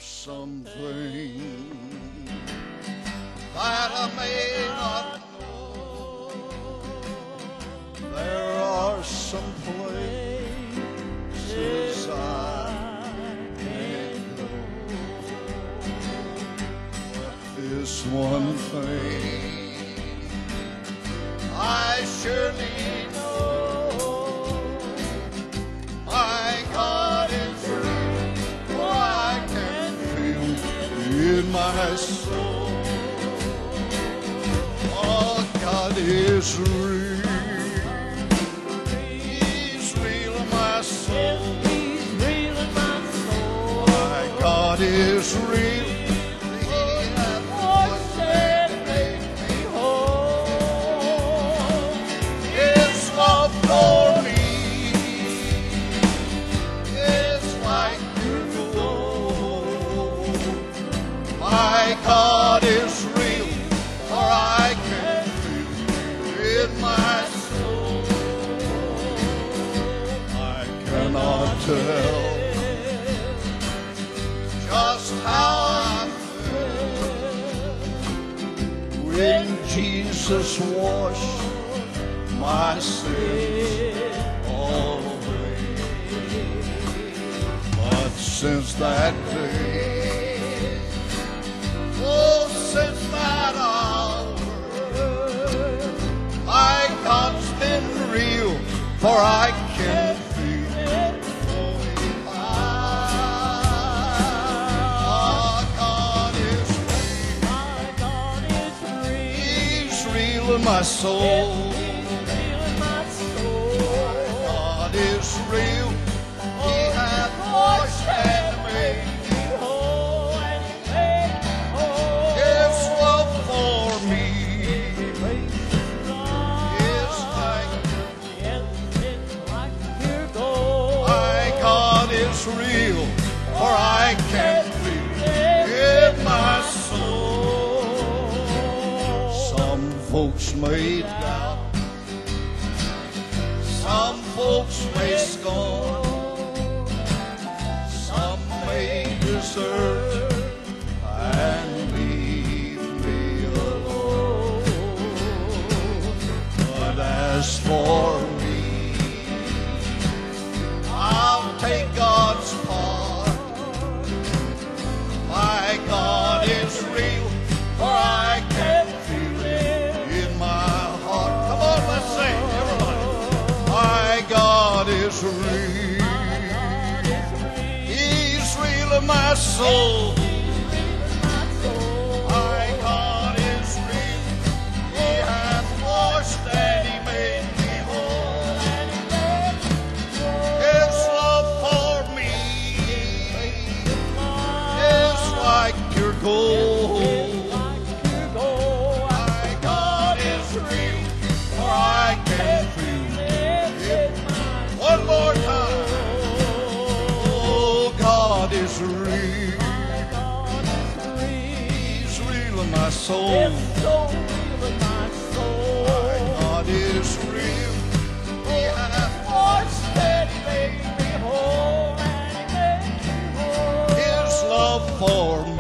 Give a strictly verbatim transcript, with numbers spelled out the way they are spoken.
some things that I may not know. There are some places I can't go. But this one thing I surely know, my God is real, for I can feel in my soul. Oh, God is real. He's real in my soul. He's real in my soul. My God is real. He hath washed and made me whole. His love for me is like pure gold. My God is real, for I can feel in my soul. I cannot tell just how I feel when Jesus washed my sins all away. But since that day, oh, since that hour, my God's been real, for I can feel it. Ah, God is real. My God is real. He's real in my soul. He's real in my soul. God is real. He hath washed and made me Oh, and He made me whole. His love for me Praise the Lord. is like Yes, it's like pure gold. my God is real, for I can feel in my soul. Some folks may doubt, some folks may scorn, some may desert and leave me alone. But as for me, I'll take God's part. My God is real, for I can feel it in my heart. Come on, let's sing, everybody. My God is real. He's real in my soul. My God is real. He hath washed and He made me whole. His love for me is like pure gold. My God is real, for I can feel it. One more time. Oh, God is real. He's real in my soul. My God is real. He hath washed and He made me whole. His love for